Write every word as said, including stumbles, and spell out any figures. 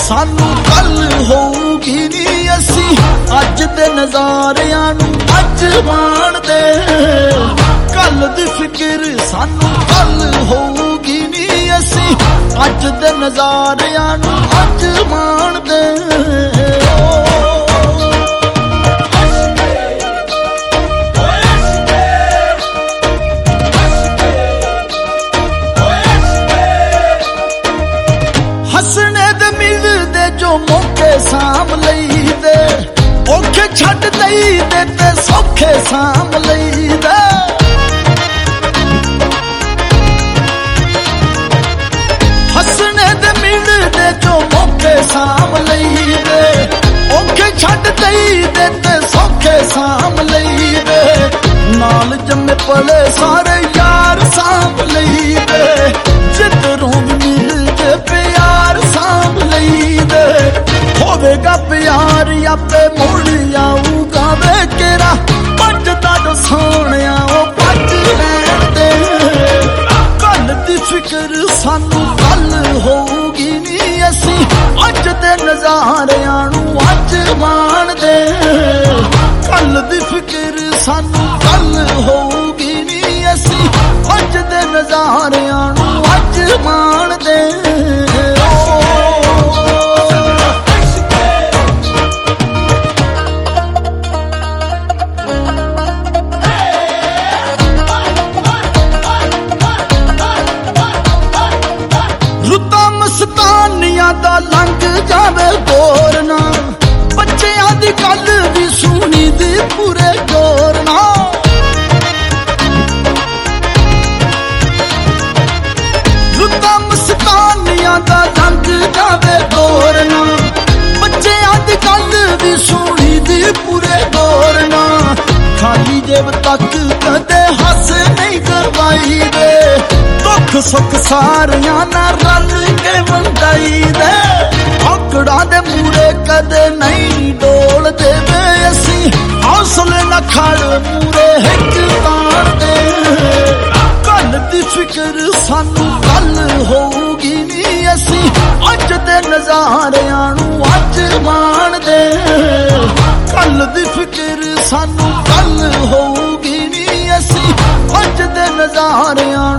सानू कल होगी नी असी अज दे नज़ारियां नू अज माणदे कल दी फिक्र सानू कल होगी नी असी अज दे नज़ारियां नू अज माणदे हसने दे मिलदे जो मौके साम लईदे औखे छड्ड दईदे ते सौखे साम लईदे हसने दे मिलदे जो मौके साम लईदे औखे छड्ड दईदे ते सौखे साम लईदे नाल जम्मे पले सारे यार साम लईदे जिधरों मिलदे प्यार साम लईदे होवेगा प्यार आपे मुड़ आऊगा वे केरा बचदा जो सोहणिया ओ बच लैण दे कल दी फिक्र सानू कल होगी नी असी अज दे नज़ारियां नू अज माणदे कल दी फिक्र सानू कल होगी नी असी अज दे नज़ारियां नू अज माणदे मस्तानिया दा लंघ जावे गोरना बच्चियां दी गल भी सुनी दी पूरे गोरना रुता मस्तानिया दा लंघ जावे गोरना बच्चियां दी गल भी सुनी दी पूरे गोरना खाली जेब तक कदे हस नहीं करवाई दे दुख सुख सारियां ना रल के वंडाई दे औकड़ा दे मूरे कदे नहीं डोल देवे असी हौसले न खड़ मूरे हिक तार दे कल दी फिक्र सानू कल होगी नी असी अज दे नज़ारियां नू अज माणदे कल दी फिक्र सानू कल होगी नी असी अज दे नज़ारियां